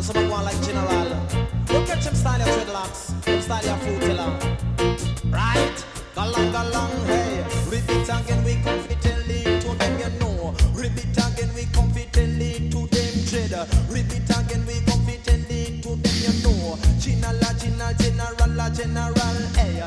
some go on like general. You catch him style your dreadlocks, him style your fruit teller. Right? Galang, hey. Repeat again, we come fit tell it to them, you know. Repeat again, we come fit tell it to them, dread. Repeat again, we come fit tell it to them, you know. General, hey.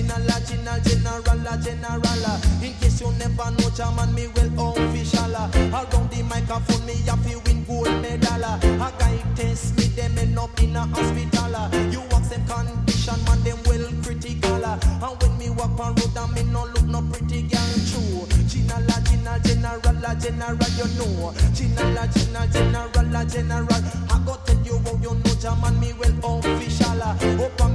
General. In case you never know, German, me well official. Around the microphone, me have to win gold medal. A guy test me, them end up in a hospital. You ask them condition, man, them well critical. And when me walk on road, and me no look no pretty girl true. General, you know. General. I go tell you how you know, German, me well official. Open